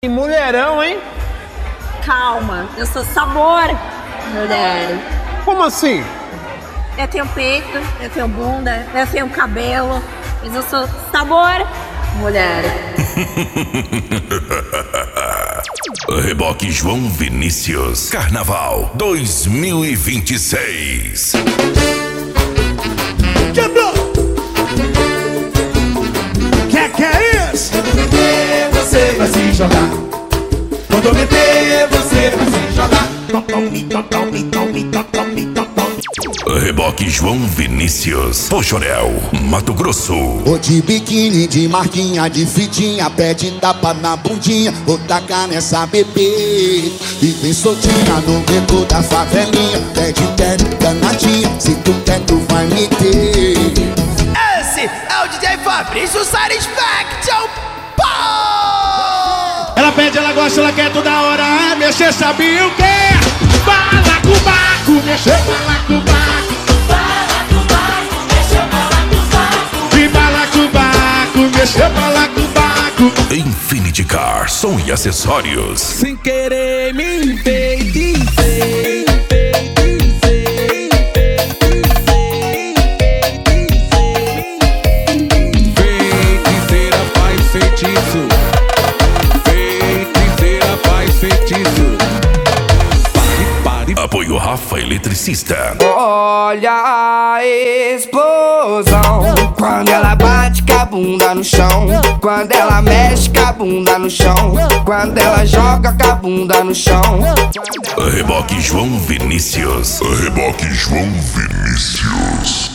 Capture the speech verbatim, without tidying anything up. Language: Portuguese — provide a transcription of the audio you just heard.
E mulherão, hein? Calma, eu sou sabor, mulher. Como assim? Eu tenho peito, eu tenho bunda, eu tenho cabelo, mas eu sou sabor, mulher. Reboque João Vinícius, Carnaval dois mil e vinte e seis. Quebrou! Que que é isso? Você vai se jogar. Quando eu meter, você vai se jogar. Reboque João Vinícius, Pochorel, Mato Grosso. Vou de biquíni, de marquinha, de fitinha, pede tapa na bundinha, vou tacar nessa bebê. E vem soltinha no beco da favelinha, pede pede danadinha, se tu quer tu vai me ter. Esse é o D J Fabrício Satisfaction. Ela pede, ela gosta, ela quer toda hora mexer, sabe o quê? Balacobaco, mexer, balacobaco. Balacobaco, mexer, balacobaco. De balacobaco, mexer, balacobaco. Infinity Car, som e acessórios. Sem querer me enfeitei. Feiticeira faz feitiço. Feiticeira faz feitiço. Apoio Rafa Eletricista. Olha a explosão quando ela bate com a bunda no chão, quando ela mexe com a bunda no chão, quando ela joga com a bunda no chão. Reboque João Vinícius. Reboque João Vinícius.